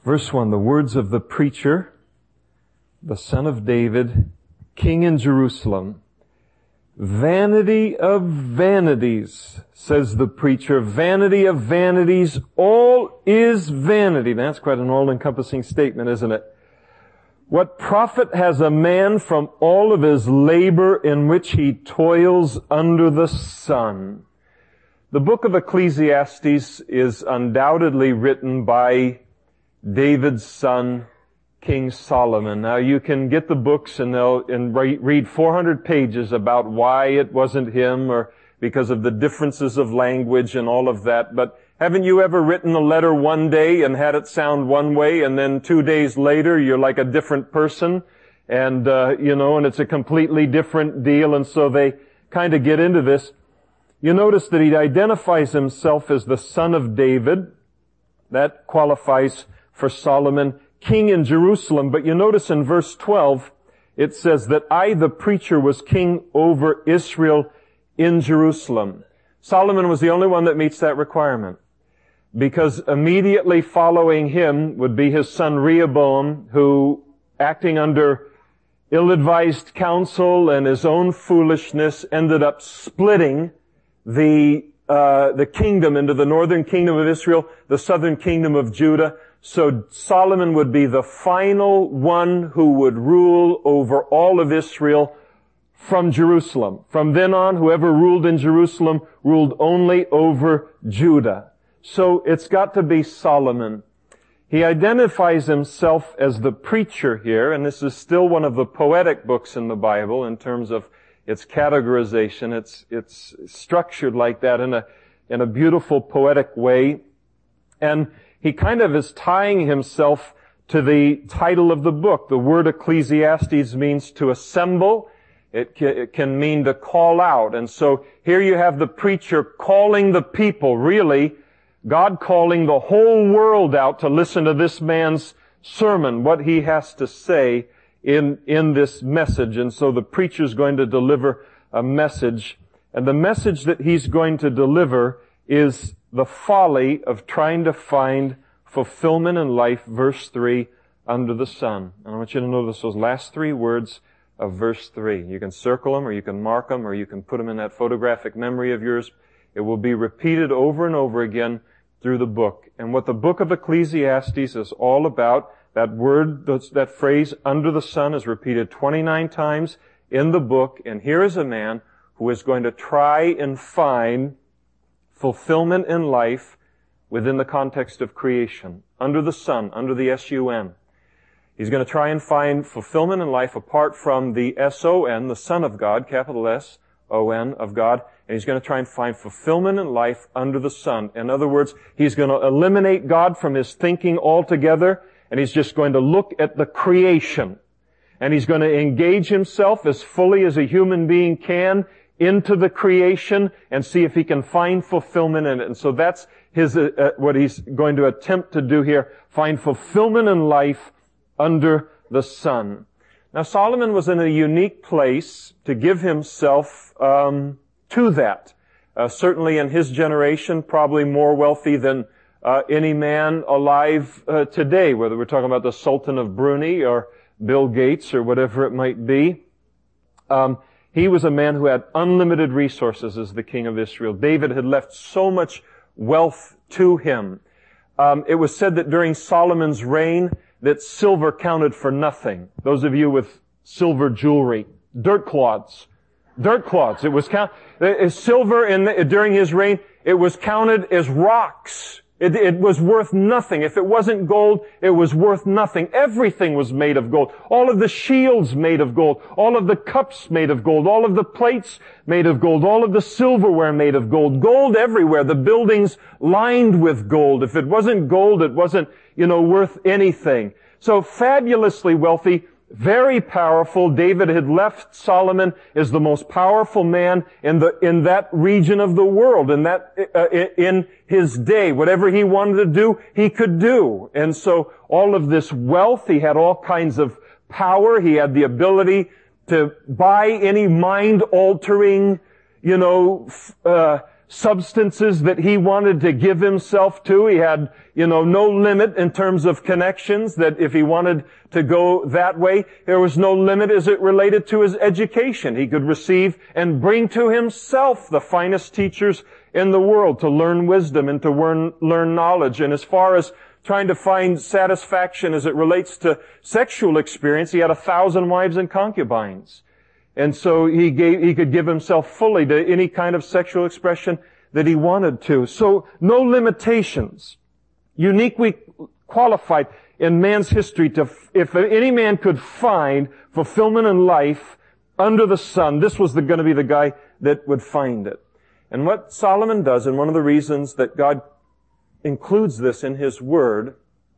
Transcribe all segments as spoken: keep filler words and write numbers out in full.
Verse one, the words of the preacher, the son of David, king in Jerusalem. Vanity of vanities, says the preacher, vanity of vanities, all is vanity. That's quite an all-encompassing statement, isn't it? What profit has a man from all of his labor in which he toils under the sun? The book of Ecclesiastes is undoubtedly written by David's son, King Solomon. Now you can get the books and they'll and read four hundred pages about why it wasn't him or because of the differences of language and all of that. But haven't you ever written a letter one day and had it sound one way and then two days later you're like a different person and, uh, you know, and it's a completely different deal, and so they kind of get into this. You notice that he identifies himself as the son of David. That qualifies for Solomon, king in Jerusalem. But you notice in verse twelve, it says that I, the preacher, was king over Israel in Jerusalem. Solomon was the only one that meets that requirement, because immediately following him would be his son Rehoboam, who, acting under ill-advised counsel and his own foolishness, ended up splitting the uh the kingdom into the northern kingdom of Israel, the southern kingdom of Judah. So Solomon would be the final one who would rule over all of Israel from Jerusalem. From then on, whoever ruled in Jerusalem ruled only over Judah. So it's got to be Solomon. He identifies himself as the preacher here, and this is still one of the poetic books in the Bible in terms of its categorization. It's, it's structured like that in a, in a beautiful poetic way. And he kind of is tying himself to the title of the book. The word Ecclesiastes means to assemble. It can, it can mean to call out. And so here you have the preacher calling the people, really, God calling the whole world out to listen to this man's sermon, what he has to say in, in this message. And so the preacher's going to deliver a message. And the message that he's going to deliver is the folly of trying to find fulfillment in life, verse three, under the sun. And I want you to notice those last three words of verse three. You can circle them, or you can mark them, or you can put them in that photographic memory of yours. It will be repeated over and over again through the book. And what the book of Ecclesiastes is all about, that word, that phrase, under the sun, is repeated twenty-nine times in the book. And here is a man who is going to try and find fulfillment in life within the context of creation, under the sun, under the S U N. He's going to try and find fulfillment in life apart from the S O N, the Son of God, capital S O N of God, and he's going to try and find fulfillment in life under the sun. In other words, he's going to eliminate God from his thinking altogether, and he's just going to look at the creation. And he's going to engage himself as fully as a human being can into the creation and see if he can find fulfillment in it. And so that's his, uh, uh, what he's going to attempt to do here, find fulfillment in life under the sun. Now Solomon was in a unique place to give himself um, to that. Uh, certainly in his generation, probably more wealthy than uh, any man alive uh, today, whether we're talking about the Sultan of Brunei or Bill Gates or whatever it might be. Um, he was a man who had unlimited resources as the king of Israel. David had left so much wealth to him. Um, it was said that during Solomon's reign that silver counted for nothing. Those of you with silver jewelry, dirt clods, dirt clods. It was count, silver in the, during his reign. It was counted as rocks. It, it was worth nothing. If it wasn't gold, it was worth nothing. Everything was made of gold. All of the shields made of gold. All of the cups made of gold. All of the plates made of gold. All of the silverware made of gold. Gold everywhere. The buildings lined with gold. If it wasn't gold, it wasn't, you know, worth anything. So fabulously wealthy, very powerful. David had left Solomon as the most powerful man in the in that region of the world, in that uh, in his day. Whatever he wanted to do, he could do. And so all of this wealth, he had all kinds of power. He had the ability to buy any mind-altering, you know, uh substances that he wanted to give himself to. He had, you know, no limit in terms of connections, that if he wanted to go that way, there was no limit as it related to his education. He could receive and bring to himself the finest teachers in the world to learn wisdom and to learn, learn knowledge. And as far as trying to find satisfaction as it relates to sexual experience, he had a thousand wives and concubines. And so he gave, he could give himself fully to any kind of sexual expression that he wanted to. So no limitations. Uniquely qualified in man's history to, if any man could find fulfillment in life under the sun, this was the, going to be the guy that would find it. And what Solomon does, and one of the reasons that God includes this in His Word,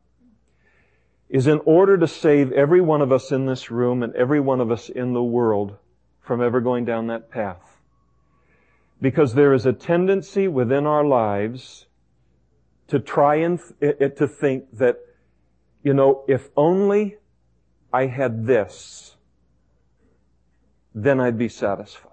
is in order to save every one of us in this room and every one of us in the world from ever going down that path. Because there is a tendency within our lives to try and th- to think that, you know, if only I had this, then I'd be satisfied.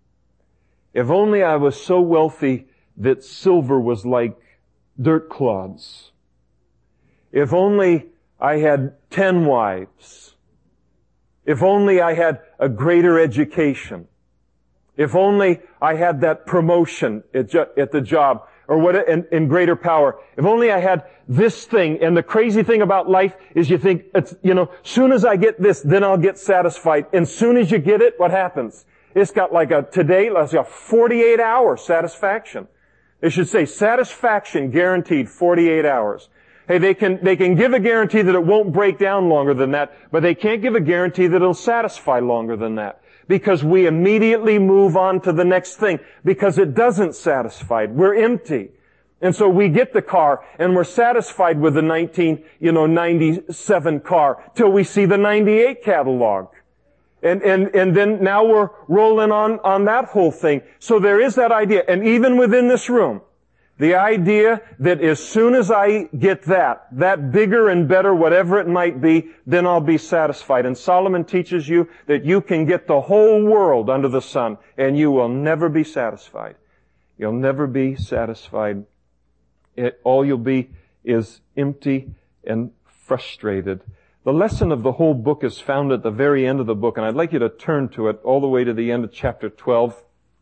If only I was so wealthy that silver was like dirt clods. If only I had ten wives. If only I had a greater education. If only I had that promotion at, ju- at the job, or what, in, in greater power. If only I had this thing. And the crazy thing about life is you think, it's, you know, soon as I get this, then I'll get satisfied. And soon as you get it, what happens? It's got like a, today, let's say a forty-eight hour satisfaction. They should say satisfaction guaranteed forty-eight hours. Hey, they can, they can give a guarantee that it won't break down longer than that, but they can't give a guarantee that it'll satisfy longer than that. Because we immediately move on to the next thing, because it doesn't satisfy. We're empty. And so we get the car, and we're satisfied with the nineteen, you know, ninety-seven car, till we see the ninety-eight catalog. And, and, and then now we're rolling on, on that whole thing. So there is that idea. And even within this room, the idea that as soon as I get that, that bigger and better, whatever it might be, then I'll be satisfied. And Solomon teaches you that you can get the whole world under the sun, and you will never be satisfied. You'll never be satisfied. It, all you'll be is empty and frustrated. The lesson of the whole book is found at the very end of the book, and I'd like you to turn to it all the way to the end of chapter twelve.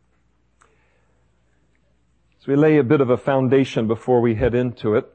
So we lay a bit of a foundation before we head into it.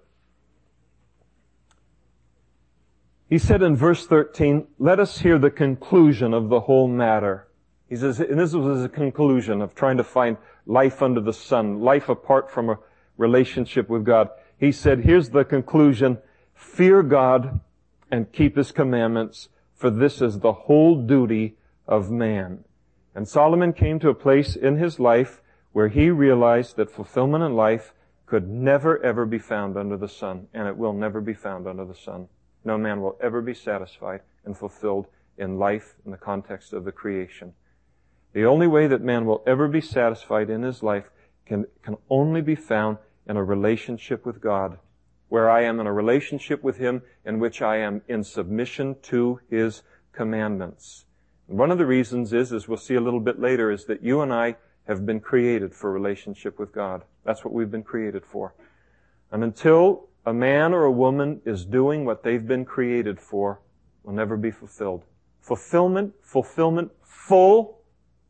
He said in verse thirteen, let us hear the conclusion of the whole matter. He says, and this was a conclusion of trying to find life under the sun, life apart from a relationship with God. He said, here's the conclusion: fear God and keep His commandments, for this is the whole duty of man. And Solomon came to a place in his life where he realized that fulfillment in life could never ever be found under the sun, and it will never be found under the sun. No man will ever be satisfied and fulfilled in life in the context of the creation. The only way that man will ever be satisfied in his life can, can only be found in a relationship with God, where I am in a relationship with Him in which I am in submission to His commandments. And one of the reasons is, as we'll see a little bit later, is that you and I have been created for relationship with God. That's what we've been created for. And until a man or a woman is doing what they've been created for, will never be fulfilled. Fulfillment, fulfillment, full,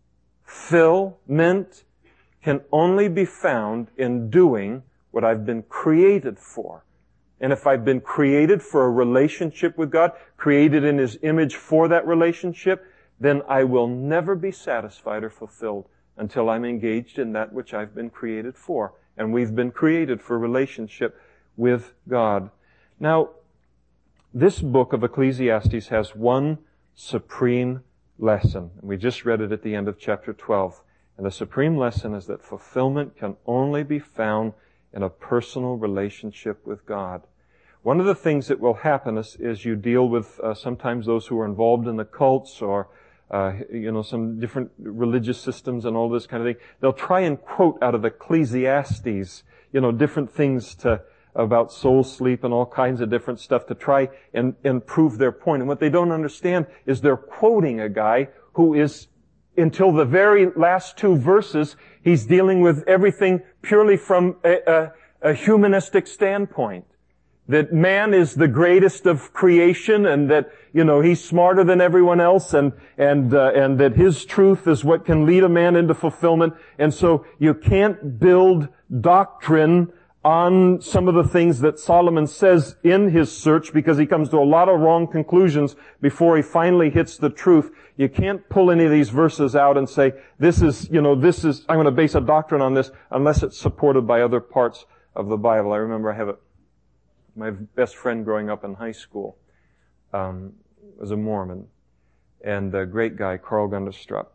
fulfillment can only be found in doing what I've been created for. And if I've been created for a relationship with God, created in His image for that relationship, then I will never be satisfied or fulfilled until I'm engaged in that which I've been created for. And we've been created for relationship with God. Now, this book of Ecclesiastes has one supreme lesson. We just read it at the end of chapter twelve. And the supreme lesson is that fulfillment can only be found in a personal relationship with God. One of the things that will happen is, is you deal with uh, sometimes those who are involved in the cults or uh, you know, some different religious systems and all this kind of thing. They'll try and quote out of Ecclesiastes, you know, different things to about soul sleep and all kinds of different stuff to try and, and prove their point. And what they don't understand is they're quoting a guy who is until the very last two verses, he's dealing with everything purely from a, a, a humanistic standpoint. That man is the greatest of creation, and that, you know, he's smarter than everyone else, and, and, uh, and that his truth is what can lead a man into fulfillment. And so you can't build doctrine on some of the things that Solomon says in his search, because he comes to a lot of wrong conclusions before he finally hits the truth. You can't pull any of these verses out and say, this is, you know, this is, I'm going to base a doctrine on this, unless it's supported by other parts of the Bible. I remember I have a My best friend growing up in high school um, was a Mormon, and a great guy, Carl Gunderstrup.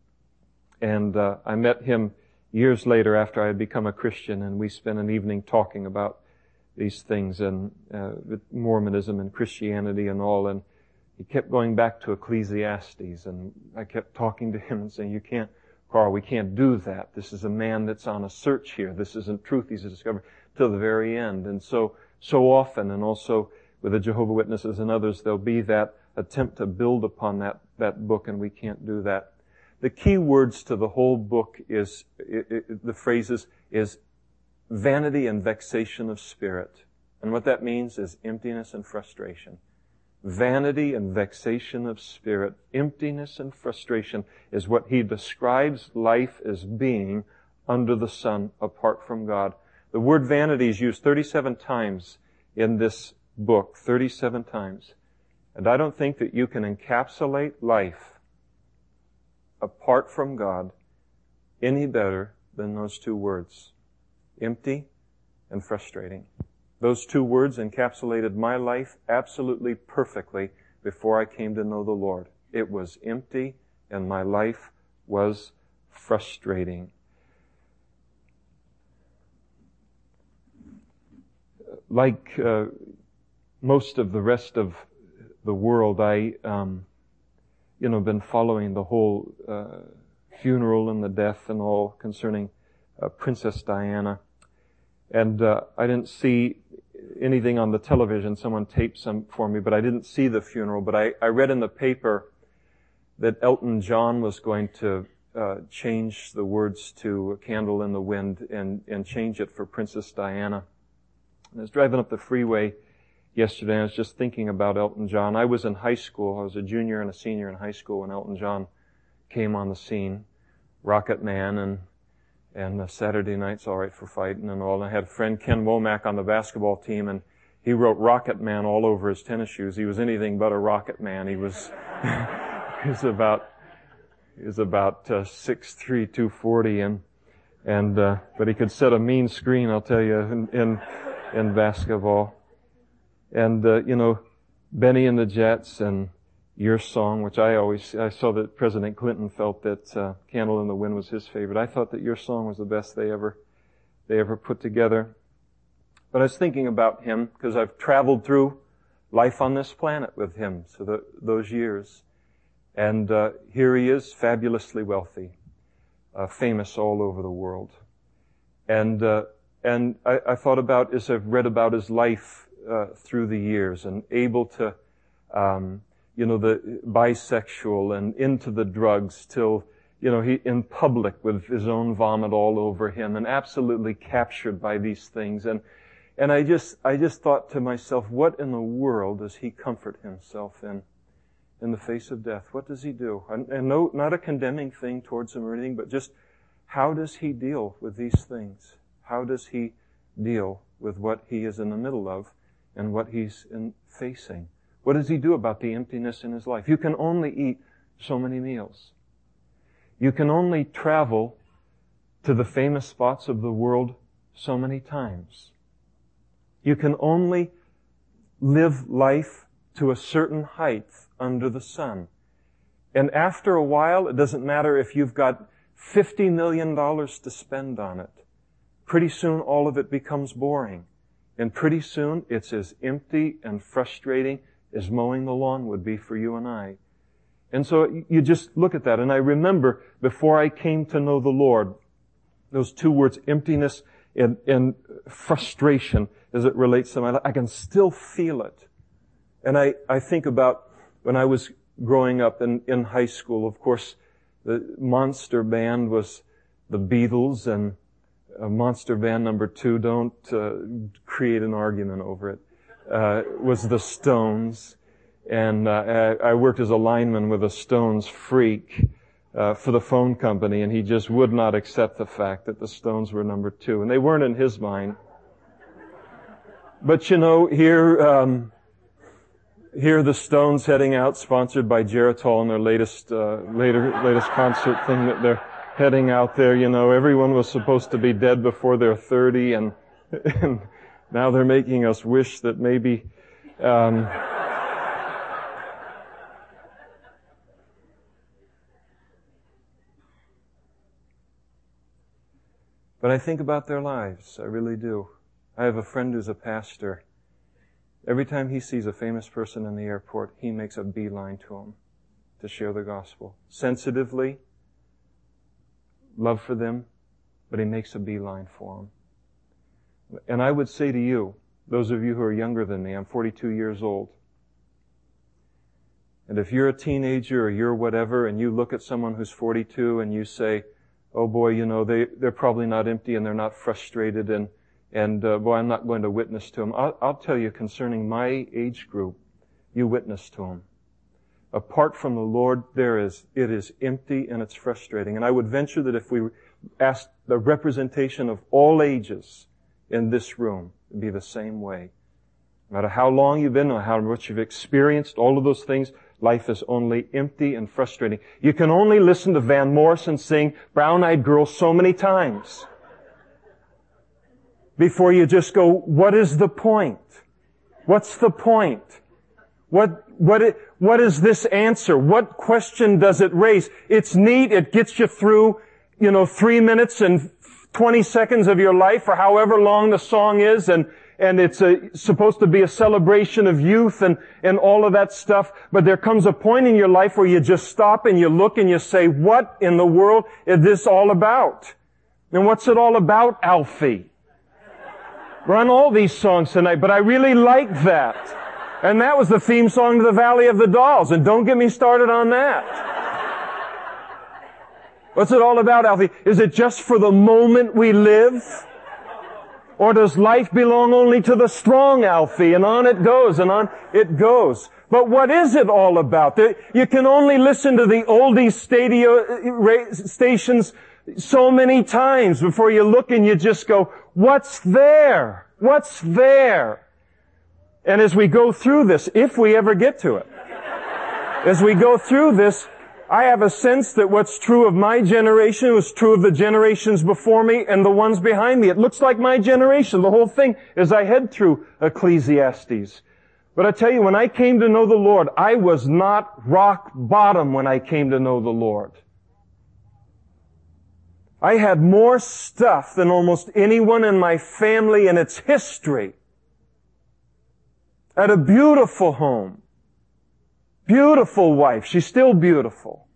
And uh, I met him years later after I had become a Christian, and we spent an evening talking about these things and uh, Mormonism and Christianity and all. And he kept going back to Ecclesiastes, and I kept talking to him and saying, "You can't, Carl, we can't do that. This is a man that's on a search here. This isn't truth he's discovering," till the very end. And so. So often, and also with the Jehovah's Witnesses and others, there'll be that attempt to build upon that, that book, and we can't do that. The key words to the whole book is, it, it, the phrases, is vanity and vexation of spirit. And what that means is emptiness and frustration. Vanity and vexation of spirit, emptiness and frustration is what he describes life as being under the sun, apart from God. The word vanity is used thirty-seven times in this book, thirty-seven times. And I don't think that you can encapsulate life apart from God any better than those two words, empty and frustrating. Those two words encapsulated my life absolutely perfectly before I came to know the Lord. It was empty and my life was frustrating. Like uh, most of the rest of the world, I, um, you know, been following the whole uh, funeral and the death and all concerning uh, Princess Diana. And uh, I didn't see anything on the television. Someone taped some for me, but I didn't see the funeral. But I, I read in the paper that Elton John was going to uh, change the words to "A Candle in the Wind" and, and change it for Princess Diana. I was driving up the freeway yesterday, and I was just thinking about Elton John. I was in high school. I was a junior and a senior in high school when Elton John came on the scene. Rocket Man and and uh, Saturday Night's All Right for Fighting and all. And I had a friend, Ken Womack, on the basketball team, and he wrote Rocket Man all over his tennis shoes. He was anything but a Rocket Man. He was he was about he was about uh, six three, two forty, and and uh, but he could set a mean screen, I'll tell you, in, in in basketball. And, uh, you know, Benny and the Jets and Your Song, which I always, I saw that President Clinton felt that uh, Candle in the Wind was his favorite. I thought that Your Song was the best they ever, they ever put together. But I was thinking about him because I've traveled through life on this planet with him, so the, those years. And uh, here he is, fabulously wealthy, uh, famous all over the world. And uh, And I, I thought about, as I've read about his life uh, through the years, and able to, um, you know, the bisexual and into the drugs till, you know, he in public with his own vomit all over him, and absolutely captured by these things. And and I just I just thought to myself, what in the world does he comfort himself in, in the face of death? What does he do? And, and no, not a condemning thing towards him or anything, but just how does he deal with these things? How does he deal with what he is in the middle of and what he's in facing? What does he do about the emptiness in his life? You can only eat so many meals. You can only travel to the famous spots of the world so many times. You can only live life to a certain height under the sun. And after a while, it doesn't matter if you've got fifty million dollars to spend on it. Pretty soon all of it becomes boring. And pretty soon it's as empty and frustrating as mowing the lawn would be for you and I. And so you just look at that. And I remember before I came to know the Lord, those two words, emptiness and, and frustration, as it relates to my life, I can still feel it. And I, I think about when I was growing up in, in high school, of course, The monster band was the Beatles, and uh, monster band number two, don't uh, create an argument over it, uh, was the Stones. And uh, I, I worked as a lineman with a Stones freak uh, for the phone company, and he just would not accept the fact that the Stones were number two. And they weren't in his mind. But you know, here, um, here are the Stones heading out, sponsored by Geritol in their latest, uh, later, latest concert thing that they're heading out there. You know, everyone was supposed to be dead before they're thirty, and, and now they're making us wish that maybe, um, but I think about their lives. I really do. I have a friend who's a pastor. Every time he sees a famous person in the airport, he makes a beeline to him to share the gospel. Sensitively, love for them, but he makes a beeline for them. And I would say to you, those of you who are younger than me, I'm forty-two years old, and if you're a teenager or you're whatever, and you look at someone who's forty-two and you say, oh boy, you know, they, they're probably not empty and they're not frustrated, and And, uh, boy, I'm not going to witness to them. I'll, I'll tell you, concerning my age group, you witness to them. Apart from the Lord, there is, it is empty and it's frustrating. And I would venture that if we asked the representation of all ages in this room, it'd be the same way. No matter how long you've been, or how much you've experienced, all of those things, life is only empty and frustrating. You can only listen to Van Morrison sing Brown-Eyed Girl so many times before you just go, what is the point? What's the point? What, what, it, what is this answer? What question does it raise? It's neat. It gets you through, you know, three minutes and twenty seconds of your life, or however long the song is, and, and it's a, supposed to be a celebration of youth and, and all of that stuff. But there comes a point in your life where you just stop and you look and you say, what in the world is this all about? And what's it all about, Alfie? We're on all these songs tonight, but I really like that. And that was the theme song to the Valley of the Dolls, and don't get me started on that. What's it all about, Alfie? Is it just for the moment we live? Or does life belong only to the strong, Alfie? And on it goes, and on it goes. But what is it all about? You can only listen to the oldies stadio, stations so many times before you look and you just go, what's there? What's there? And as we go through this, if we ever get to it, as we go through this, I have a sense that what's true of my generation was true of the generations before me and the ones behind me. It looks like my generation, the whole thing, as I head through Ecclesiastes. But I tell you, when I came to know the Lord, I was not rock bottom when I came to know the Lord. I had more stuff than almost anyone in my family in its history. I had a beautiful home. Beautiful wife. She's still beautiful.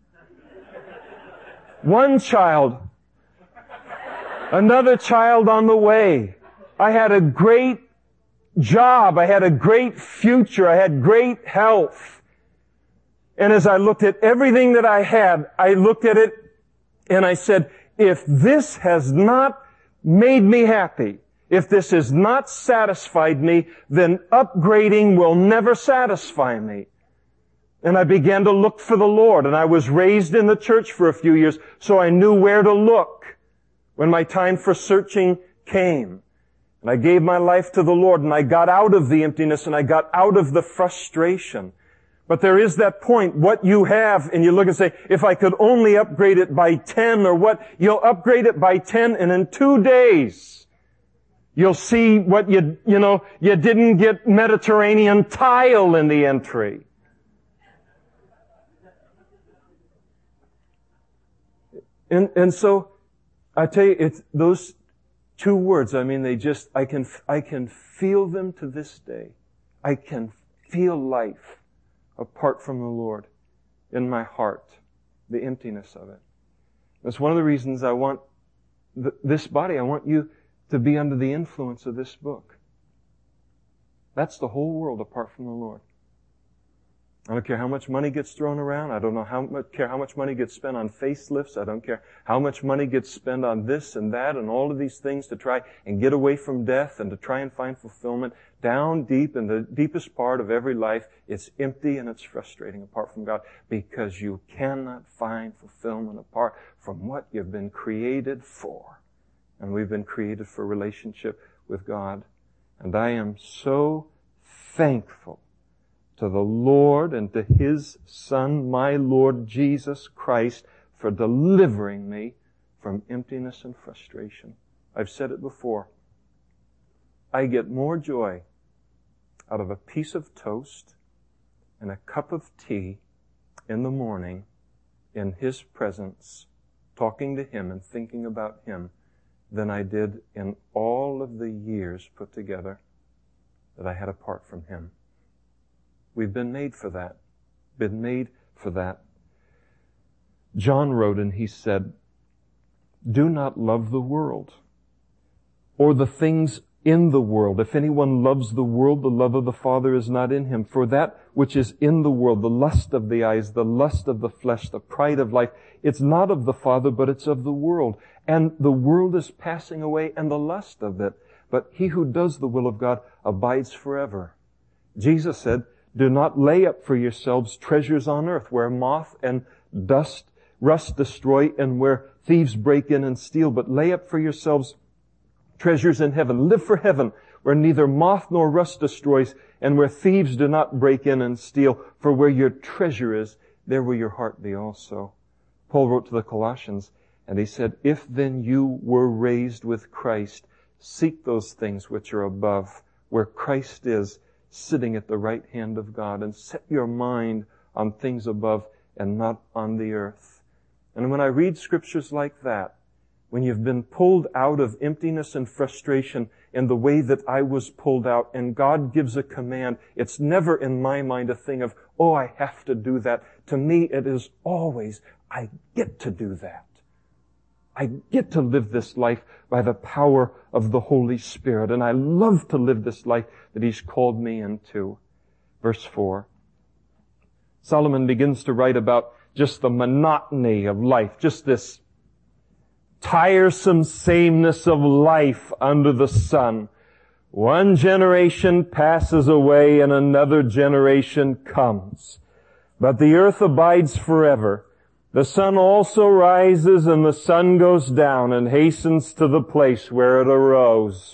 One child. Another child on the way. I had a great job. I had a great future. I had great health. And as I looked at everything that I had, I looked at it and I said, if this has not made me happy, if this has not satisfied me, then upgrading will never satisfy me. And I began to look for the Lord, and I was raised in the church for a few years, so I knew where to look when my time for searching came. And I gave my life to the Lord, and I got out of the emptiness, and I got out of the frustration. But there is that point, what you have, and you look and say, if I could only upgrade it by ten or what, you'll upgrade it by ten, and in two days, you'll see what you, you know, you didn't get Mediterranean tile in the entry. And, and so, I tell you, it's those two words, I mean, they just, I can, I can feel them to this day. I can feel life apart from the Lord in my heart, the emptiness of it. That's one of the reasons I want th- this body, I want you to be under the influence of this book. That's the whole world apart from the Lord. I don't care how much money gets thrown around. I don't know how much, care how much money gets spent on facelifts. I don't care how much money gets spent on this and that and all of these things to try and get away from death and to try and find fulfillment. Down deep in the deepest part of every life, it's empty and it's frustrating apart from God, because you cannot find fulfillment apart from what you've been created for. And we've been created for relationship with God. And I am so thankful to the Lord and to His Son, my Lord Jesus Christ, for delivering me from emptiness and frustration. I've said it before. I get more joy out of a piece of toast and a cup of tea in the morning in His presence, talking to Him and thinking about Him, than I did in all of the years put together that I had apart from Him. We've been made for that. Been made for that. John wrote and he said, "Do not love the world or the things in the world. If anyone loves the world, the love of the Father is not in him. For that which is in the world, the lust of the eyes, the lust of the flesh, the pride of life, it's not of the Father, but it's of the world. And the world is passing away and the lust of it. But he who does the will of God abides forever." Jesus said, "Do not lay up for yourselves treasures on earth, where moth and dust, rust destroy, and where thieves break in and steal, but lay up for yourselves treasures in heaven." Live for heaven, where neither moth nor rust destroys, and where thieves do not break in and steal. For where your treasure is, there will your heart be also. Paul wrote to the Colossians, and he said, "If then you were raised with Christ, seek those things which are above, where Christ is, sitting at the right hand of God, and set your mind on things above and not on the earth." And when I read scriptures like that, when you've been pulled out of emptiness and frustration in the way that I was pulled out, and God gives a command, it's never in my mind a thing of, oh, I have to do that. To me, it is always, I get to do that. I get to live this life by the power of the Holy Spirit, and I love to live this life that He's called me into. Verse four. Solomon begins to write about just the monotony of life, just this tiresome sameness of life under the sun. One generation passes away and another generation comes, but the earth abides forever. The sun also rises and the sun goes down and hastens to the place where it arose.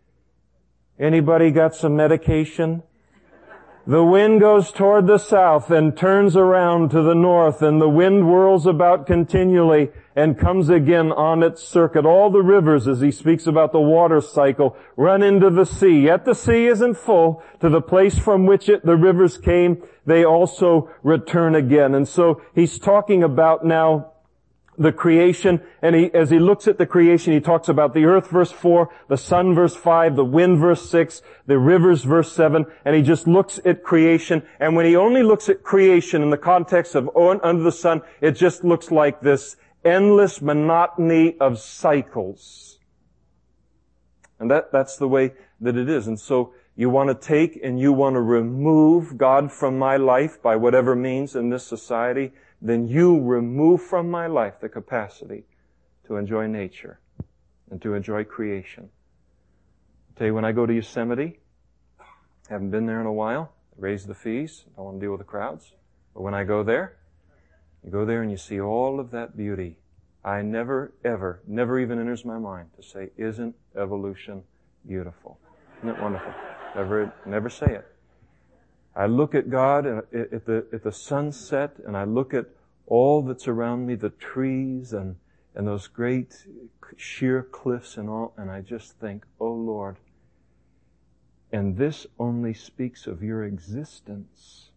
Anybody got some medication? The wind goes toward the south and turns around to the north, and the wind whirls about continually and comes again on its circuit. All the rivers, as he speaks about the water cycle, run into the sea. Yet the sea isn't full. To the place from which it, the rivers came, they also return again. And so he's talking about now the creation, and he, as he looks at the creation, he talks about the earth, verse four, the sun, verse five, the wind, verse six, the rivers, verse seven, and he just looks at creation. And when he only looks at creation in the context of under the sun, it just looks like this endless monotony of cycles. And that, that's the way that it is. And so you want to take and you want to remove God from my life by whatever means in this society, then you remove from my life the capacity to enjoy nature and to enjoy creation. I'll tell you, when I go to Yosemite, haven't been there in a while, raise the fees, don't want to deal with the crowds. But when I go there, you go there and you see all of that beauty. I never, ever, never even enters my mind to say, isn't evolution beautiful? Isn't it wonderful? Never, never say it. I look at God at the, at the sunset, and I look at all that's around me, the trees and, and those great sheer cliffs and all, and I just think, oh Lord. And this only speaks of your existence.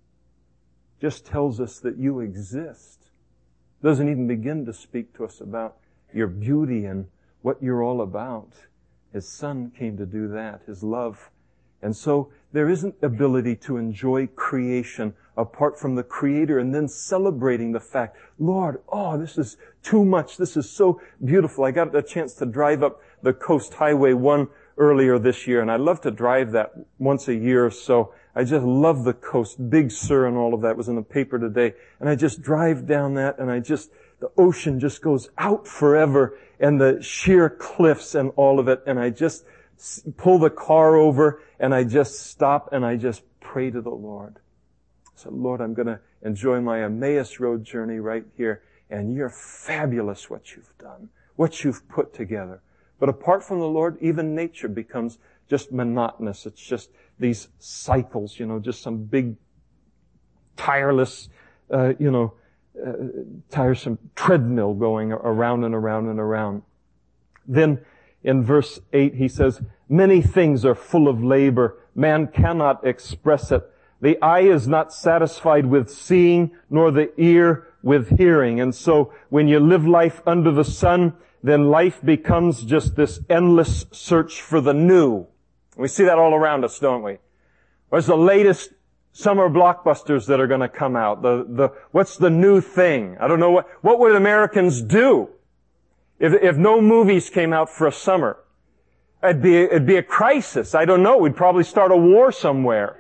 Just tells us that you exist. Doesn't even begin to speak to us about your beauty and what you're all about. His Son came to do that, His love. And so there isn't ability to enjoy creation apart from the Creator and then celebrating the fact, Lord, oh, this is too much. This is so beautiful. I got a chance to drive up the Coast Highway one earlier this year, and I love to drive that once a year or so. I just love the coast. Big Sur and all of that was in the paper today. And I just drive down that, and I just, the ocean just goes out forever, and the sheer cliffs and all of it, and I just pull the car over, and I just stop, and I just pray to the Lord. So, Lord, I'm going to enjoy my Emmaus Road journey right here, and you're fabulous what you've done, what you've put together. But apart from the Lord, even nature becomes just monotonous. It's just these cycles, you know, just some big, tireless, uh, you know, uh, tiresome treadmill going around and around and around. Then in verse eight, he says, many things are full of labor. Man cannot express it. The eye is not satisfied with seeing, nor the ear with hearing. And so when you live life under the sun, then life becomes just this endless search for the new. We see that all around us, don't we? What's the latest summer blockbusters that are going to come out? The, the, what's the new thing? I don't know what, what would Americans do if, if no movies came out for a summer? It'd be, it'd be a crisis. I don't know. We'd probably start a war somewhere.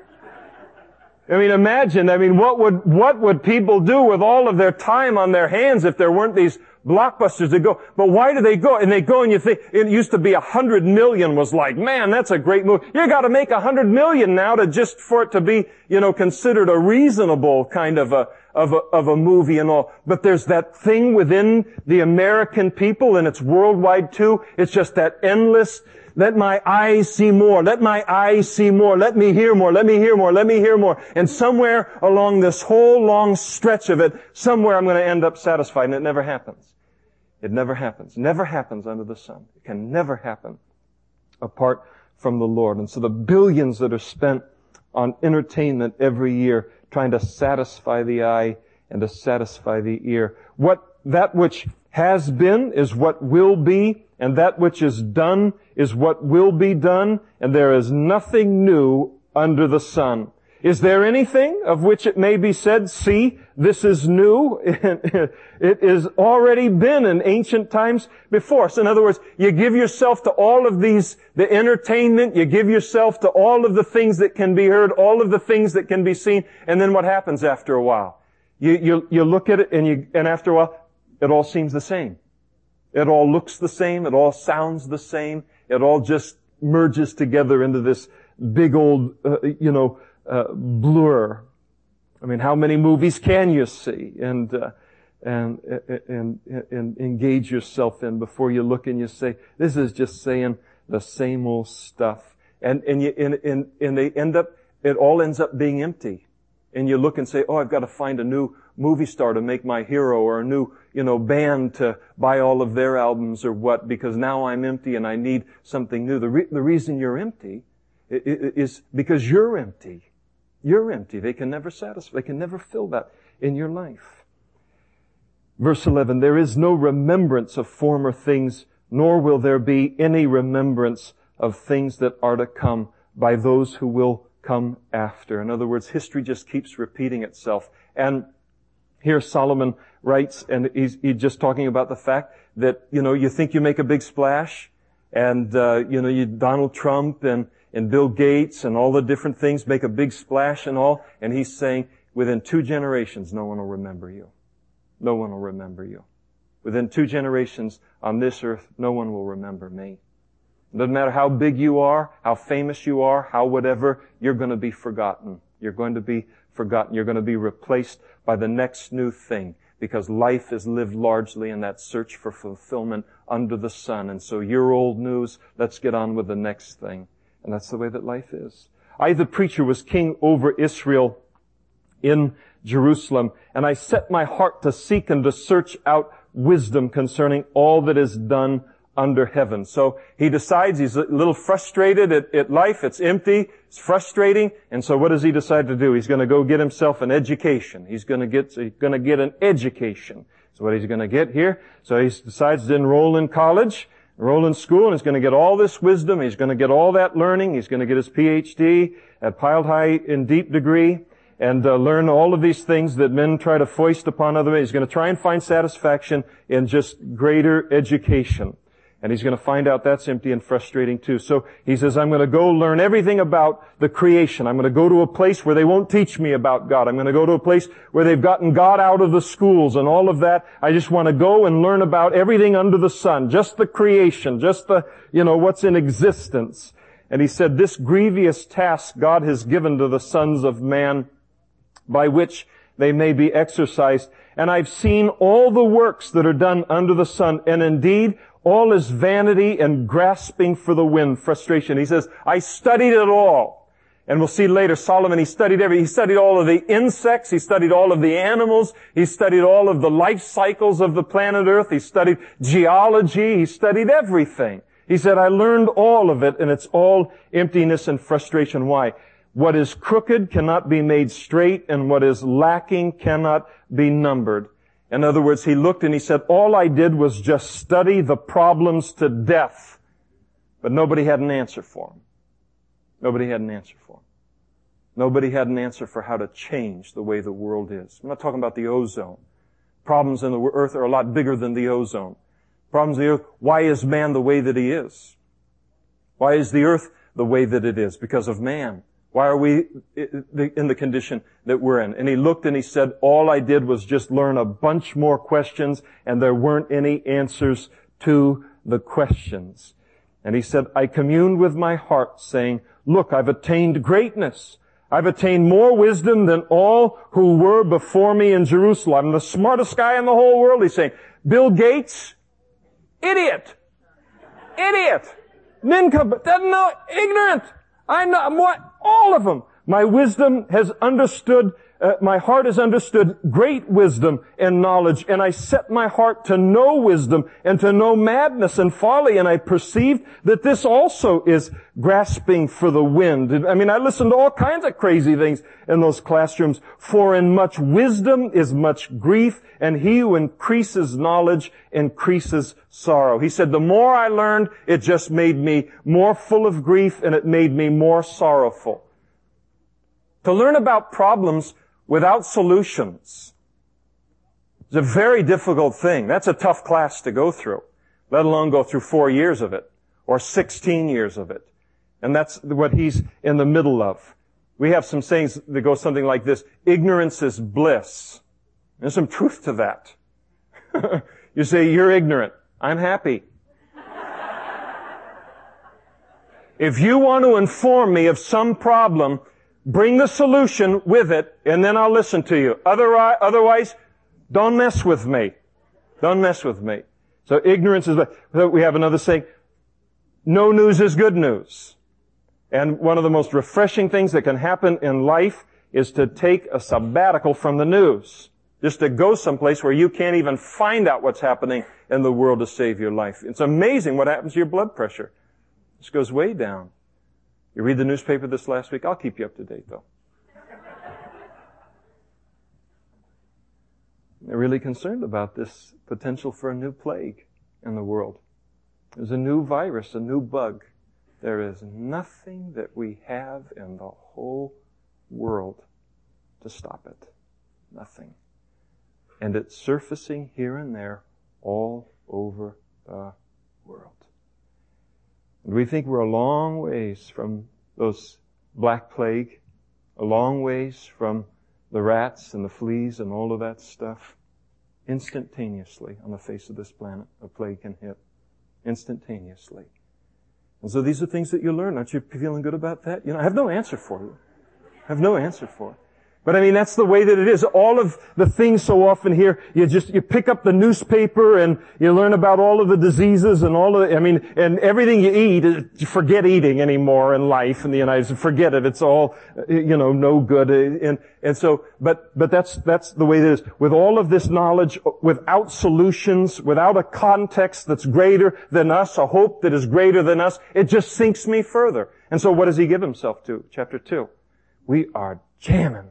I mean, imagine, I mean, what would, what would people do with all of their time on their hands if there weren't these blockbusters that go? But why do they go? And they go and you think, it used to be a hundred million was like, man, that's a great movie. You gotta make a hundred million now to just for it to be, you know, considered a reasonable kind of a, of a, of a movie and all. But there's that thing within the American people, and it's worldwide too. It's just that endless, let my eyes see more. Let my eyes see more. Let me hear more. Let me hear more. Let me hear more. And somewhere along this whole long stretch of it, somewhere I'm going to end up satisfied. And it never happens. It never happens. Never happens under the sun. It can never happen apart from the Lord. And so the billions that are spent on entertainment every year, trying to satisfy the eye and to satisfy the ear. What, that which has been is what will be, and that which is done is what will be done, and there is nothing new under the sun. Is there anything of which it may be said, see, this is new? It has already been in ancient times before. So in other words, you give yourself to all of these, the entertainment, you give yourself to all of the things that can be heard, all of the things that can be seen, and then what happens after a while? You, you, you look at it, and you, and after a while, it all seems the same. It all looks the same. It all sounds the same. It all just merges together into this big old, uh, you know, uh, blur. I mean, how many movies can you see and, uh, and, and, and, and engage yourself in before you look and you say, this is just saying the same old stuff. And, and you, and, and, and they end up, it all ends up being empty. And you look and say, oh, I've got to find a new movie star to make my hero, or a new, you know, band to buy all of their albums or what, because now I'm empty and I need something new. The, re- the reason you're empty is because you're empty. You're empty. They can never satisfy. They can never fill that in your life. Verse eleven, there is no remembrance of former things, nor will there be any remembrance of things that are to come by those who will come after. In other words, history just keeps repeating itself. And here Solomon writes, and he's, he's just talking about the fact that, you know, you think you make a big splash, and, uh, you know, you, Donald Trump and, and Bill Gates and all the different things make a big splash and all, and he's saying, within two generations, no one will remember you. No one will remember you. Within two generations on this earth, no one will remember me. It doesn't matter how big you are, how famous you are, how whatever, you're going to be forgotten. You're going to be forgotten. You're going to be replaced by the next new thing, because life is lived largely in that search for fulfillment under the sun. And so you're old news. Let's get on with the next thing. And that's the way that life is. I, the preacher, was king over Israel in Jerusalem, and I set my heart to seek and to search out wisdom concerning all that is done under heaven. So he decides he's a little frustrated at, at life. It's empty. It's frustrating. And so what does he decide to do? He's going to go get himself an education. He's going to get, he's going to get an education. So what he's going to get here? So he decides to enroll in college, enroll in school, and he's going to get all this wisdom. He's going to get all that learning. He's going to get his P H D at piled high in deep degree, and uh, learn all of these things that men try to foist upon other men. He's going to try and find satisfaction in just greater education. And he's going to find out that's empty and frustrating too. So he says, I'm going to go learn everything about the creation. I'm going to go to a place where they won't teach me about God. I'm going to go to a place where they've gotten God out of the schools and all of that. I just want to go and learn about everything under the sun, just the creation, just the, you know, what's in existence. And he said, this grievous task God has given to the sons of man by which they may be exercised. And I've seen all the works that are done under the sun, and indeed, all is vanity and grasping for the wind, frustration. He says, I studied it all. And we'll see later, Solomon, he studied every, he studied all of the insects, he studied all of the animals, he studied all of the life cycles of the planet Earth, he studied geology, he studied everything. He said, I learned all of it, and it's all emptiness and frustration. Why? What is crooked cannot be made straight, and what is lacking cannot be numbered. In other words, he looked and he said, all I did was just study the problems to death. But nobody had an answer for him. Nobody had an answer for him. Nobody had an answer for how to change the way the world is. I'm not talking about the ozone. Problems in the earth are a lot bigger than the ozone. Problems in the earth, why is man the way that he is? Why is the earth the way that it is? Because of man. Why are we in the condition that we're in? And he looked and he said, all I did was just learn a bunch more questions, and there weren't any answers to the questions. And he said, I communed with my heart, saying, look, I've attained greatness. I've attained more wisdom than all who were before me in Jerusalem. I'm the smartest guy in the whole world. He's saying, Bill Gates, idiot. Idiot. Nincompoop, doesn't know, ignorant. I know what, all of them. My wisdom has understood, uh, my heart has understood great wisdom and knowledge, and I set my heart to know wisdom and to know madness and folly, and I perceived that this also is grasping for the wind. I mean, I listened to all kinds of crazy things in those classrooms. For in much wisdom is much grief, and he who increases knowledge increases sorrow. He said, the more I learned, it just made me more full of grief, and it made me more sorrowful. To learn about problems without solutions is a very difficult thing. That's a tough class to go through, let alone go through four years of it or sixteen years of it. And that's what he's in the middle of. We have some sayings that go something like this: ignorance is bliss. There's some truth to that. You say, you're ignorant. I'm happy. If you want to inform me of some problem, bring the solution with it, and then I'll listen to you. Otherwise, otherwise, don't mess with me. Don't mess with me. So ignorance is, we have another saying, no news is good news. And one of the most refreshing things that can happen in life is to take a sabbatical from the news. Just to go someplace where you can't even find out what's happening in the world to save your life. It's amazing what happens to your blood pressure. This goes way down. You read the newspaper this last week? I'll keep you up to date, though. They're really concerned about this potential for a new plague in the world. There's a new virus, a new bug. There is nothing that we have in the whole world to stop it. Nothing. And it's surfacing here and there all over the world. And we think we're a long ways from those black plague, a long ways from the rats and the fleas and all of that stuff. Instantaneously on the face of this planet, a plague can hit. Instantaneously. And so these are things that you learn. Aren't you feeling good about that? You know, I have no answer for you. I have no answer for it. But I mean, that's the way that it is. All of the things so often here, you just, you pick up the newspaper and you learn about all of the diseases and all of the, I mean, and everything you eat, you forget eating anymore in life in the United States. Forget it. It's all, you know, no good. And, and so, but, but that's, that's the way it is. With all of this knowledge, without solutions, without a context that's greater than us, a hope that is greater than us, it just sinks me further. And so what does he give himself to? Chapter two. We are jamming.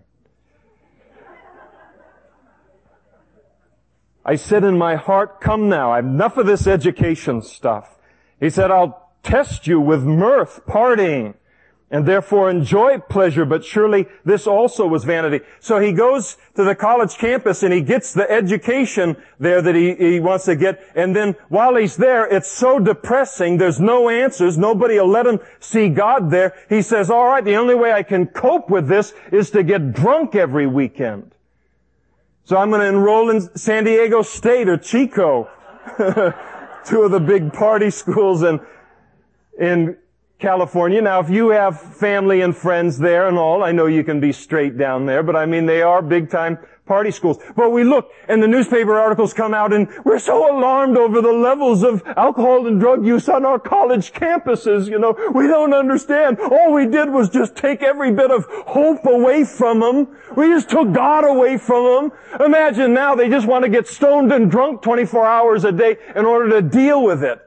I said in my heart, come now, I've enough of this education stuff. He said, I'll test you with mirth, partying, and therefore enjoy pleasure, but surely this also was vanity. So he goes to the college campus and he gets the education there that he, he wants to get, and then while he's there, it's so depressing, there's no answers, nobody will let him see God there. He says, all right, the only way I can cope with this is to get drunk every weekend. So I'm going to enroll in San Diego State or Chico, two of the big party schools in, in California. Now, if you have family and friends there and all, I know you can be straight down there, but I mean, they are big-time party schools. But we look, and the newspaper articles come out, and we're so alarmed over the levels of alcohol and drug use on our college campuses, you know. We don't understand. All we did was just take every bit of hope away from them. We just took God away from them. Imagine now they just want to get stoned and drunk twenty-four hours a day in order to deal with it.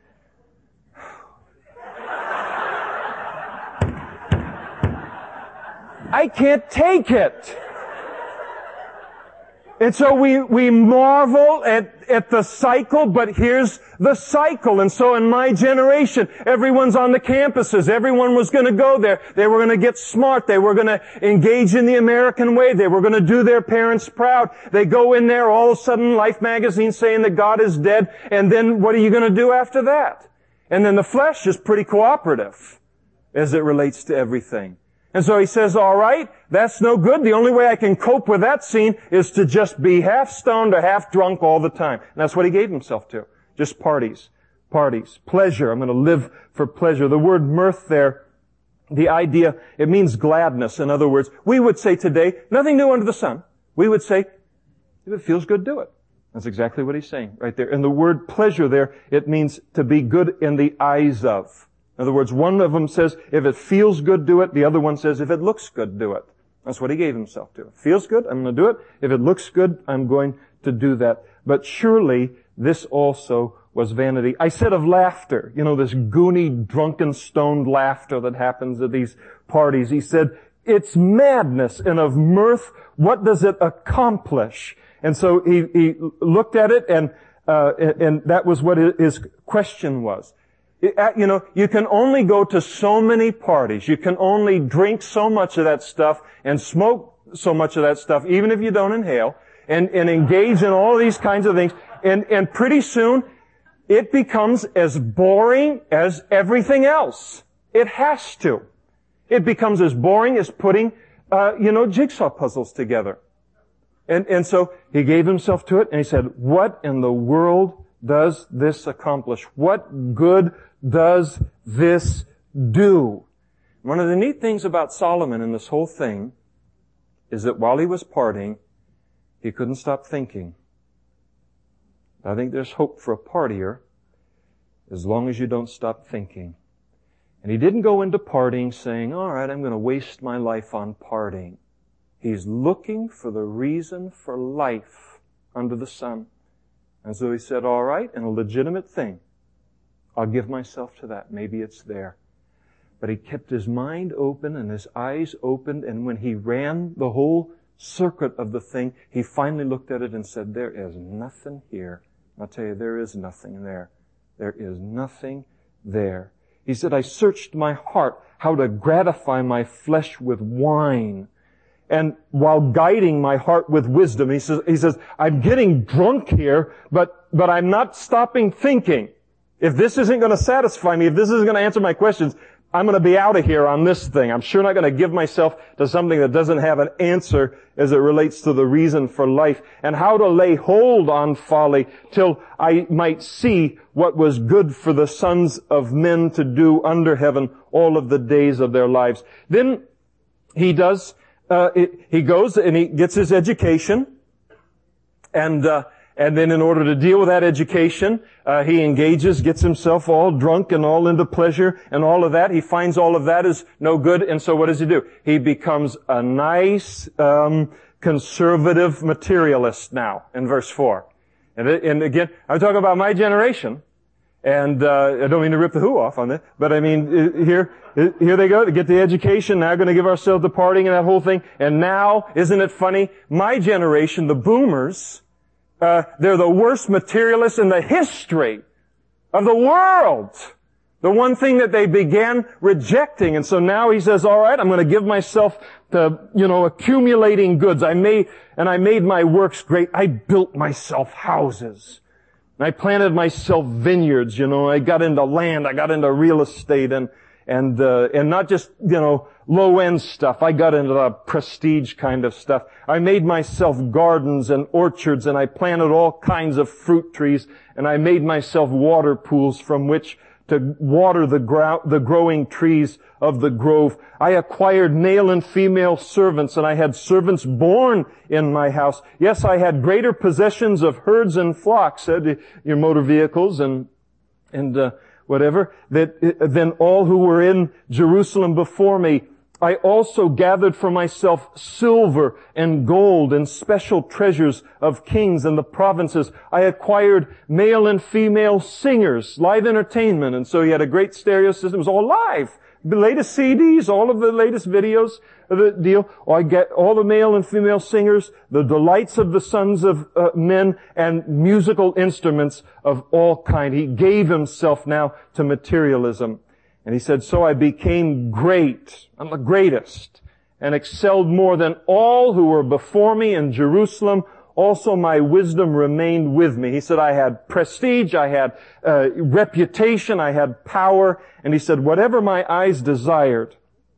I can't take it. And so we, we marvel at, at the cycle, but here's the cycle. And so in my generation, everyone's on the campuses. Everyone was going to go there. They were going to get smart. They were going to engage in the American way. They were going to do their parents proud. They go in there, all of a sudden, Life magazine saying that God is dead. And then what are you going to do after that? And then the flesh is pretty cooperative as it relates to everything. And so he says, all right, that's no good. The only way I can cope with that scene is to just be half stoned or half drunk all the time. And that's what he gave himself to. Just parties. Parties. Pleasure. I'm going to live for pleasure. The word mirth there, the idea, it means gladness. In other words, we would say today, nothing new under the sun. We would say, if it feels good, do it. That's exactly what he's saying right there. And the word pleasure there, it means to be good in the eyes of. In other words, one of them says, if it feels good, do it. The other one says, if it looks good, do it. That's what he gave himself to. It feels good, I'm going to do it. If it looks good, I'm going to do that. But surely this also was vanity. I said of laughter, you know, this goony, drunken, stoned laughter that happens at these parties. He said, it's madness. And of mirth, what does it accomplish? And so he, he looked at it, and, uh, and that was what his question was. You know, you can only go to so many parties. You can only drink so much of that stuff and smoke so much of that stuff, even if you don't inhale, and, and engage in all these kinds of things. And, and pretty soon, it becomes as boring as everything else. It has to. It becomes as boring as putting, uh, you know, jigsaw puzzles together. And, and so he gave himself to it, and he said, what in the world does this accomplish? What good does this do? One of the neat things about Solomon in this whole thing is that while he was partying, he couldn't stop thinking. I think there's hope for a partier as long as you don't stop thinking. And he didn't go into partying saying, all right, I'm going to waste my life on partying. He's looking for the reason for life under the sun. And so he said, all right, and a legitimate thing, I'll give myself to that. Maybe it's there. But he kept his mind open and his eyes opened, and when he ran the whole circuit of the thing, he finally looked at it and said, there is nothing here. I'll tell you, there is nothing there. There is nothing there. He said, I searched my heart how to gratify my flesh with wine, and while guiding my heart with wisdom. He says, he says, I'm getting drunk here, but, but I'm not stopping thinking. If this isn't going to satisfy me, if this isn't going to answer my questions, I'm going to be out of here on this thing. I'm sure not going to give myself to something that doesn't have an answer as it relates to the reason for life, and how to lay hold on folly till I might see what was good for the sons of men to do under heaven all of the days of their lives. Then he does, uh, it, he goes and he gets his education, and, uh, And then in order to deal with that education, uh, he engages, gets himself all drunk and all into pleasure and all of that. He finds all of that is no good. And so what does he do? He becomes a nice, um, conservative materialist now in verse four. And, it, and again, I'm talking about my generation. And, uh, I don't mean to rip the who off on this, but I mean, here, here they go. They get the education. Now going to give ourselves to partying and that whole thing. And now, isn't it funny? My generation, the boomers, Uh, they're the worst materialists in the history of the world. The one thing that they began rejecting. And so now he says, all right, I'm going to give myself to, you know, accumulating goods. I made, and I made my works great. I built myself houses. I planted myself vineyards, you know. I got into land. I got into real estate and, and, uh, and not just, you know, low-end stuff. I got into the prestige kind of stuff. I made myself gardens and orchards, and I planted all kinds of fruit trees, and I made myself water pools from which to water the, grow- the growing trees of the grove. I acquired male and female servants, and I had servants born in my house. Yes, I had greater possessions of herds and flocks, uh, your motor vehicles and, and, uh, whatever, that, uh, than all who were in Jerusalem before me. I also gathered for myself silver and gold and special treasures of kings and the provinces. I acquired male and female singers, live entertainment, and so he had a great stereo system. It was all live. The latest C Ds, all of the latest videos of the deal. I get all the male and female singers, the delights of the sons of uh, men, and musical instruments of all kind. He gave himself now to materialism. And he said, so I became great. I'm the greatest. And excelled more than all who were before me in Jerusalem. Also my wisdom remained with me. He said, I had prestige, I had uh, reputation, I had power. And he said, whatever my eyes desired,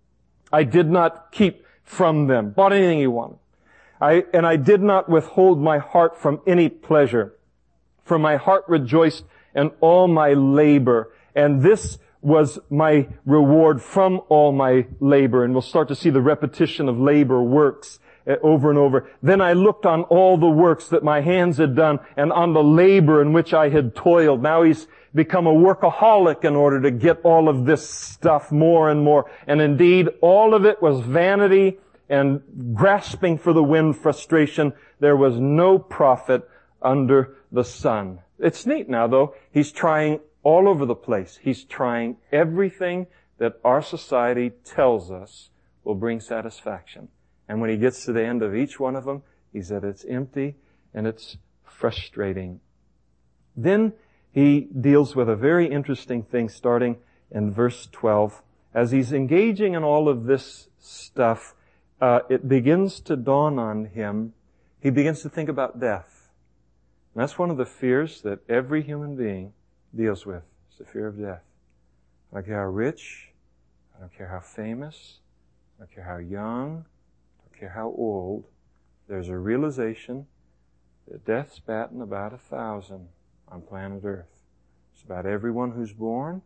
I did not keep from them. Bought anything he wanted. I, and I did not withhold my heart from any pleasure. For my heart rejoiced in all my labor. And this was my reward from all my labor. And we'll start to see the repetition of labor works over and over. Then I looked on all the works that my hands had done and on the labor in which I had toiled. Now he's become a workaholic in order to get all of this stuff more and more. And indeed, all of it was vanity and grasping for the wind frustration. There was no profit under the sun. It's neat now, though. He's trying all over the place. He's trying everything that our society tells us will bring satisfaction. And when he gets to the end of each one of them, he said it's empty and it's frustrating. Then he deals with a very interesting thing starting in verse twelve. As he's engaging in all of this stuff, uh, it begins to dawn on him. He begins to think about death. And that's one of the fears that every human being deals with. It's the fear of death. I don't care how rich, I don't care how famous, I don't care how young, I don't care how old, there's a realization that death's batting about a thousand on planet Earth. It's about everyone who's born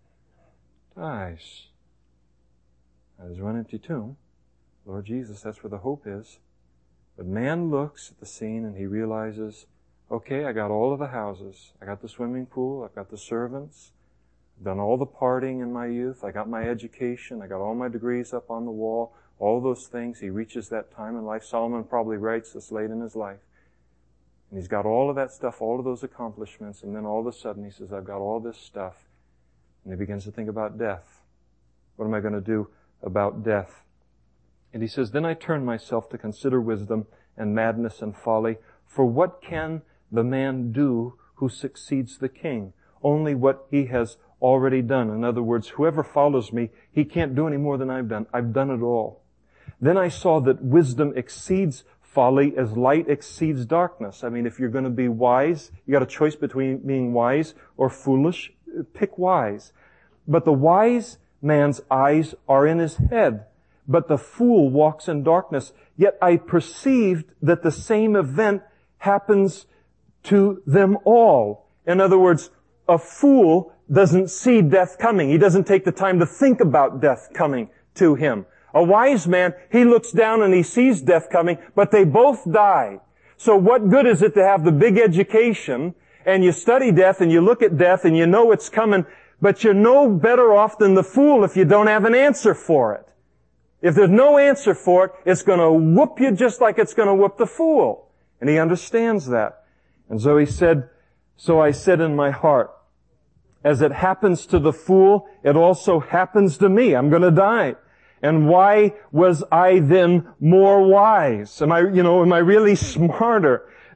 dies. Now, there's one empty tomb. Lord Jesus, that's where the hope is. But man looks at the scene and he realizes, okay, I got all of the houses. I got the swimming pool. I've got the servants. I've done all the partying in my youth. I got my education. I got all my degrees up on the wall. All those things. He reaches that time in life. Solomon probably writes this late in his life. And he's got all of that stuff, all of those accomplishments. And then all of a sudden he says, I've got all this stuff. And he begins to think about death. What am I going to do about death? And he says, then I turned myself to consider wisdom and madness and folly. For what can the man do who succeeds the king? Only what he has already done. In other words, whoever follows me, he can't do any more than I've done. I've done it all. Then I saw that wisdom exceeds folly as light exceeds darkness. I mean, if you're going to be wise, you got a choice between being wise or foolish. Pick wise. But the wise man's eyes are in his head, but the fool walks in darkness. Yet I perceived that the same event happens to them all. In other words, a fool doesn't see death coming. He doesn't take the time to think about death coming to him. A wise man, he looks down and he sees death coming, but they both die. So what good is it to have the big education and you study death and you look at death and you know it's coming, but you're no better off than the fool if you don't have an answer for it. If there's no answer for it, it's going to whoop you just like it's going to whoop the fool. And he understands that. And so he said, so I said in my heart, as it happens to the fool, it also happens to me. I'm going to die. And why was I then more wise? Am I, you know, am I really smarter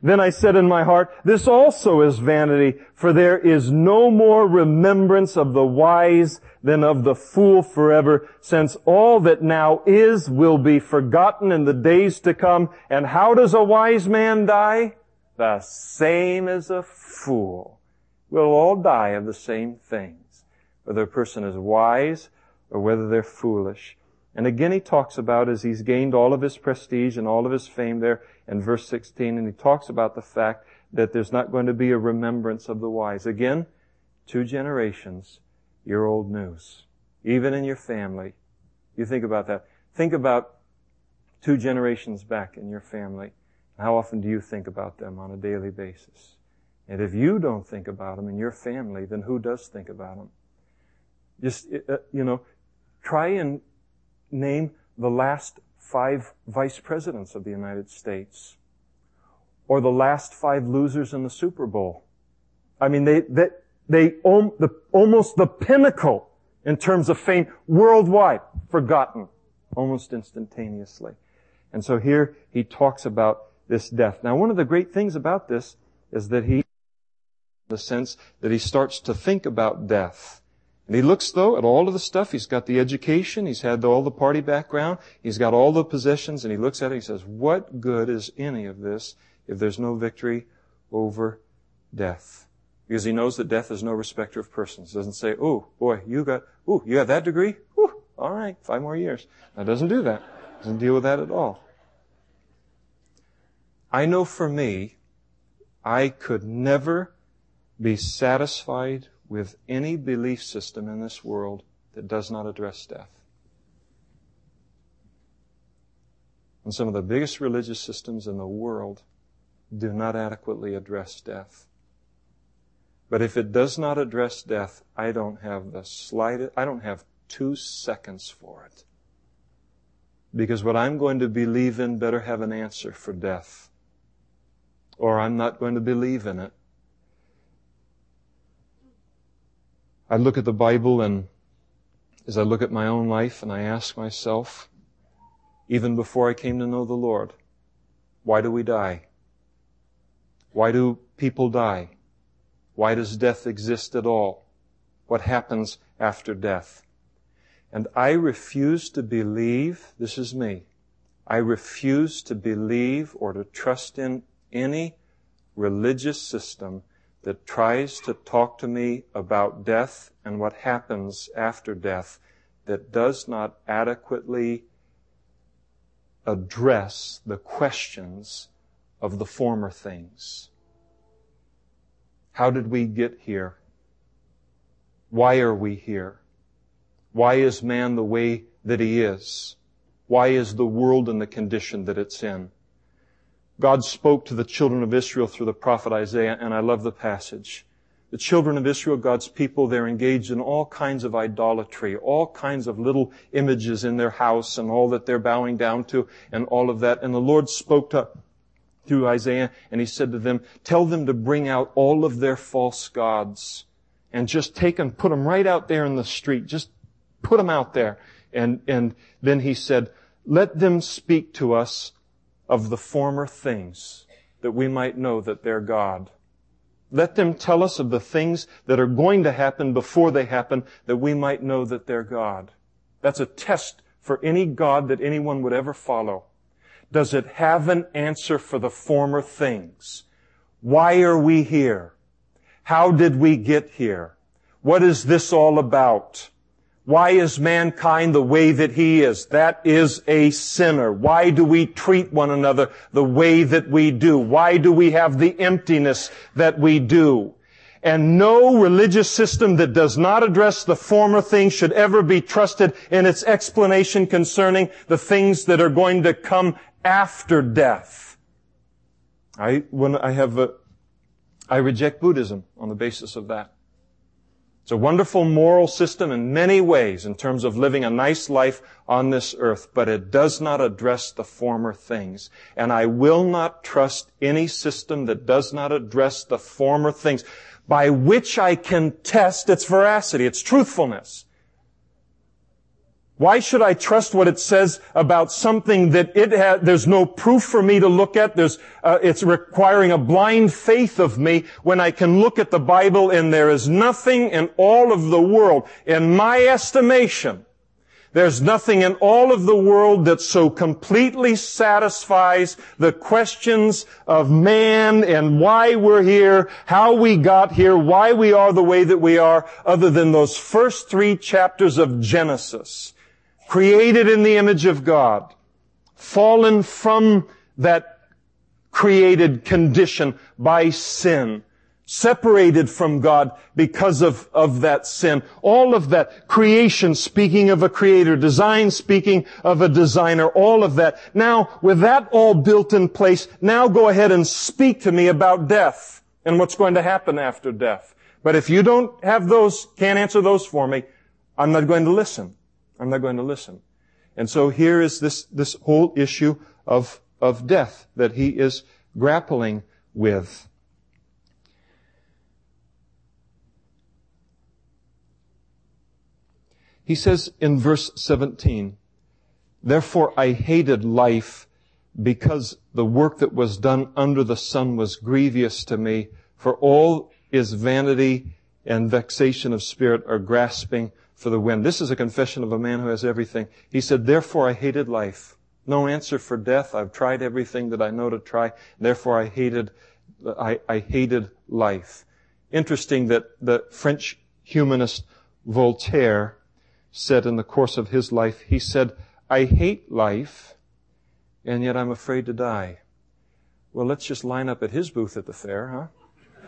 Then I said in my heart, this also is vanity, for there is no more remembrance of the wise than of the fool forever, since all that now is will be forgotten in the days to come. And how does a wise man die? The same as a fool. We'll all die of the same things, whether a person is wise or whether they're foolish. And again he talks about, as he's gained all of his prestige and all of his fame there in verse sixteen, and he talks about the fact that there's not going to be a remembrance of the wise. Again, two generations, you're old news. Even in your family. You think about that. Think about two generations back in your family. How often do you think about them on a daily basis? And if you don't think about them in your family, then who does think about them? Just, uh, you know, try and name the last five vice presidents of the United States. Or the last five losers in the Super Bowl. I mean, they, they, they, om, the, almost the pinnacle in terms of fame worldwide, forgotten almost instantaneously. And so here he talks about this death. Now, one of the great things about this is that he, in the sense that he starts to think about death. And he looks, though, at all of the stuff. He's got the education. He's had all the party background. He's got all the possessions. And he looks at it and he says, what good is any of this if there's no victory over death? Because he knows that death is no respecter of persons. It doesn't say, oh, boy, you got, oh, you got that degree? Whew, all right, five more years. It doesn't do that. It doesn't deal with that at all. I know for me, I could never be satisfied with any belief system in this world that does not address death. And some of the biggest religious systems in the world do not adequately address death. But if it does not address death, I don't have the slightest, I don't have two seconds for it. Because what I'm going to believe in better have an answer for death. Or I'm not going to believe in it. I look at the Bible, and as I look at my own life, and I ask myself, even before I came to know the Lord, why do we die? Why do people die? Why does death exist at all? What happens after death? And I refuse to believe, this is me, I refuse to believe or to trust in any religious system that tries to talk to me about death and what happens after death that does not adequately address the questions of the former things. How did we get here? Why are we here? Why is man the way that he is? Why is the world in the condition that it's in? God spoke to the children of Israel through the prophet Isaiah, and I love the passage. The children of Israel, God's people, they're engaged in all kinds of idolatry, all kinds of little images in their house and all that they're bowing down to and all of that. And the Lord spoke to through Isaiah, and He said to them, tell them to bring out all of their false gods and just take and put them right out there in the street. Just put them out there. And, and then He said, let them speak to us of the former things, that we might know that they're God. Let them tell us of the things that are going to happen before they happen, that we might know that they're God. That's a test for any God that anyone would ever follow. Does it have an answer for the former things? Why are we here? How did we get here? What is this all about? Why is mankind the way that he is? That is a sinner. Why do we treat one another the way that we do? Why do we have the emptiness that we do? And no religious system that does not address the former things should ever be trusted in its explanation concerning the things that are going to come after death. I, when I have a, I reject Buddhism on the basis of that. It's a wonderful moral system in many ways in terms of living a nice life on this earth, but it does not address the former things. And I will not trust any system that does not address the former things, by which I can test its veracity, its truthfulness. Why should I trust what it says about something that it ha- there's no proof for me to look at? There's, uh, it's requiring a blind faith of me when I can look at the Bible and there is nothing in all of the world, in my estimation, there's nothing in all of the world that so completely satisfies the questions of man and why we're here, how we got here, why we are the way that we are, other than those first three chapters of Genesis. Created in the image of God, fallen from that created condition by sin, separated from God because of, of that sin. All of that creation speaking of a creator, design speaking of a designer, all of that. Now, with that all built in place, now go ahead and speak to me about death and what's going to happen after death. But if you don't have those, can't answer those for me, I'm not going to listen. I'm not going to listen. And so here is this, this whole issue of, of death that he is grappling with. He says in verse seventeen, "Therefore I hated life, because the work that was done under the sun was grievous to me, for all is vanity and vexation of spirit are grasping for the wind." This is a confession of a man who has everything. He said, "Therefore I hated life." No answer for death. I've tried everything that I know to try. Therefore I hated, I, I hated life. Interesting that the French humanist Voltaire said in the course of his life, he said, "I hate life, and yet I'm afraid to die." Well, let's just line up at his booth at the fair, huh?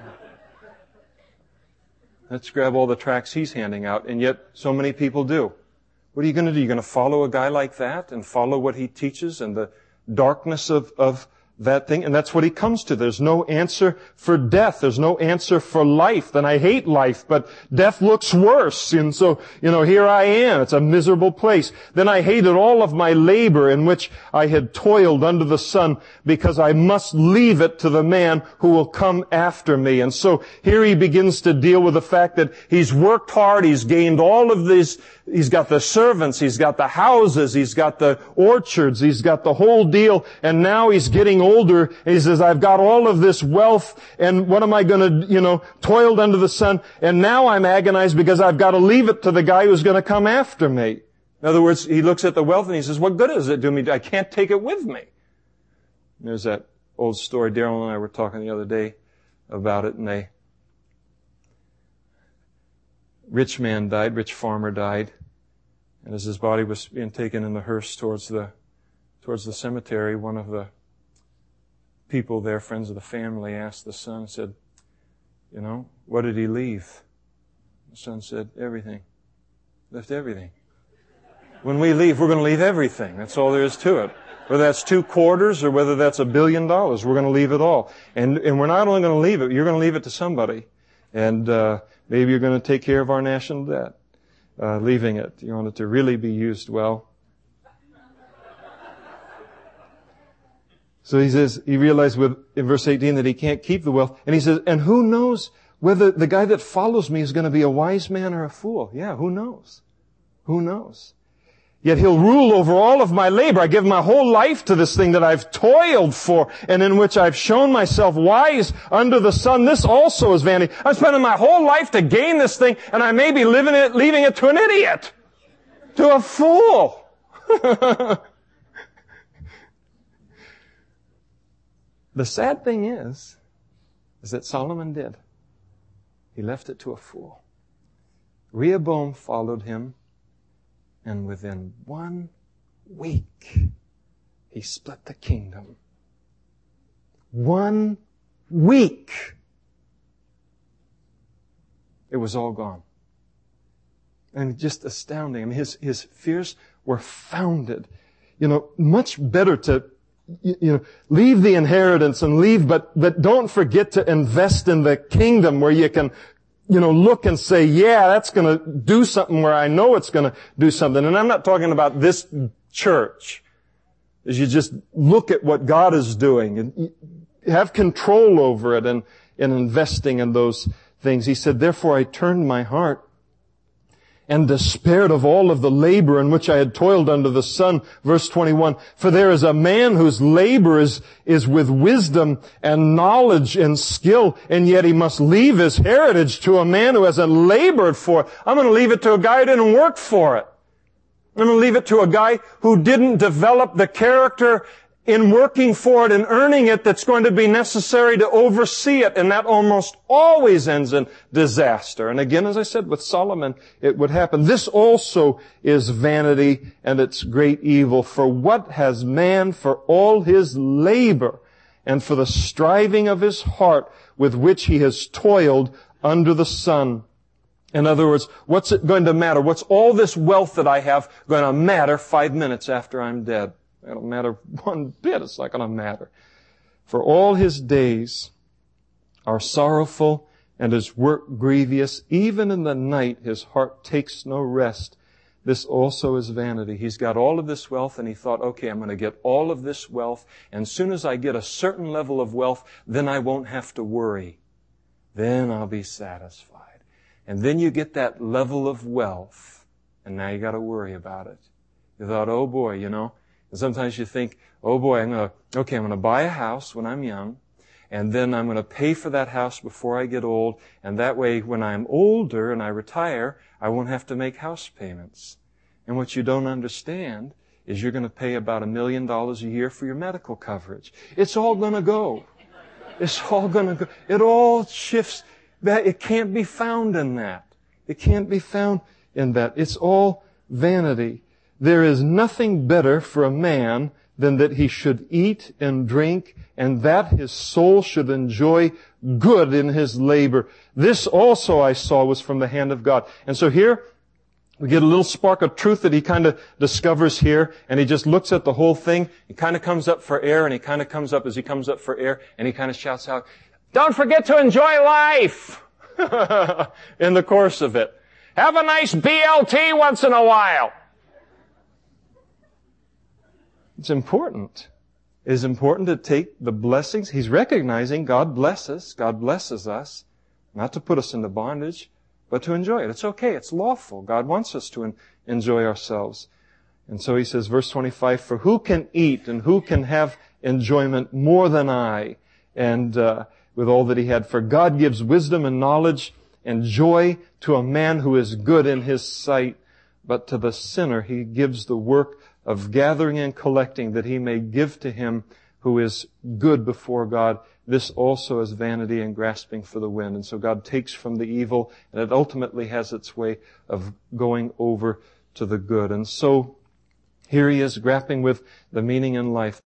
Let's grab all the tracts he's handing out, and yet so many people do. What are you going to do? You're going to follow a guy like that and follow what he teaches and the darkness of, of that thing? And that's what he comes to. There's no answer for death. There's no answer for life. Then I hate life, but death looks worse. And so, you know, here I am. It's a miserable place. Then I hated all of my labor in which I had toiled under the sun, because I must leave it to the man who will come after me. And so here he begins to deal with the fact that he's worked hard. He's gained all of these. He's got the servants, he's got the houses, he's got the orchards, he's got the whole deal, and now he's getting older, and he says, I've got all of this wealth, and what am I going to, you know, toiled under the sun, and now I'm agonized because I've got to leave it to the guy who's going to come after me. In other words, he looks at the wealth and he says, what good does it do me? I can't take it with me. And there's that old story, Daryl and I were talking the other day about it, and they, rich man died, rich farmer died. And as his body was being taken in the hearse towards the, towards the cemetery, one of the people there, friends of the family, asked the son, said, you know, what did he leave? The son said, everything. Left everything. When we leave, we're going to leave everything. That's all there is to it. Whether that's two quarters or whether that's a billion dollars, we're going to leave it all. And, and we're not only going to leave it, you're going to leave it to somebody. And, uh, maybe you're going to take care of our national debt. Uh, leaving it. You want it to really be used well. So he says, he realized with, in verse eighteen that he can't keep the wealth. And he says, and who knows whether the guy that follows me is going to be a wise man or a fool? Yeah, who knows? Who knows? Yet he'll rule over all of my labor. I give my whole life to this thing that I've toiled for and in which I've shown myself wise under the sun. This also is vanity. I'm spending my whole life to gain this thing, and I may be living it, leaving it to an idiot, to a fool. The sad thing is, is that Solomon did. He left it to a fool. Rehoboam followed him. And within one week, he split the kingdom. One week. It was all gone. And just astounding. I mean, his, his fears were founded. You know, much better to, you, you know, leave the inheritance and leave, but, but don't forget to invest in the kingdom where you can, you know, look and say, yeah, that's going to do something where I know it's going to do something. And I'm not talking about this church. As you just look at what God is doing and have control over it and, and investing in those things. He said, therefore I turned my heart and despaired of all of the labor in which I had toiled under the sun. Verse twenty-one, for there is a man whose labor is, is with wisdom and knowledge and skill, and yet he must leave his heritage to a man who hasn't labored for it. I'm going to leave it to a guy who didn't work for it. I'm going to leave it to a guy who didn't develop the character in working for it and earning it that's going to be necessary to oversee it. And that almost always ends in disaster. And again, as I said, with Solomon, it would happen. This also is vanity and it's great evil. For what has man for all his labor and for the striving of his heart with which he has toiled under the sun? In other words, what's it going to matter? What's all this wealth that I have going to matter five minutes after I'm dead? It don't matter one bit. It's not going to matter. For all his days are sorrowful and his work grievous. Even in the night his heart takes no rest. This also is vanity. He's got all of this wealth and he thought, okay, I'm going to get all of this wealth. And as soon as I get a certain level of wealth, then I won't have to worry. Then I'll be satisfied. And then you get that level of wealth and now you got to worry about it. You thought, oh boy, you know, and sometimes you think, oh boy, I'm going to, okay, I'm going to buy a house when I'm young, and then I'm going to pay for that house before I get old, and that way when I'm older and I retire, I won't have to make house payments. And what you don't understand is you're going to pay about a million dollars a year for your medical coverage. It's all going to go. It's all going to go. It all shifts. That it can't be found in that. It can't be found in that. It's all vanity. There is nothing better for a man than that he should eat and drink and that his soul should enjoy good in his labor. This also I saw was from the hand of God. And so here we get a little spark of truth that he kind of discovers here, and he just looks at the whole thing. He kind of comes up for air, and he kind of comes up as he comes up for air, and he kind of shouts out, don't forget to enjoy life in the course of it. Have a nice B L T once in a while. It's important. It is important to take the blessings. He's recognizing God blesses. God blesses us. Not to put us into bondage, but to enjoy it. It's okay. It's lawful. God wants us to enjoy ourselves. And so he says, verse twenty-five, for who can eat and who can have enjoyment more than I? And uh, with all that he had. For God gives wisdom and knowledge and joy to a man who is good in his sight. But to the sinner he gives the work of gathering and collecting that he may give to him who is good before God. This also is vanity and grasping for the wind. And so God takes from the evil, and it ultimately has its way of going over to the good. And so here he is grappling with the meaning in life.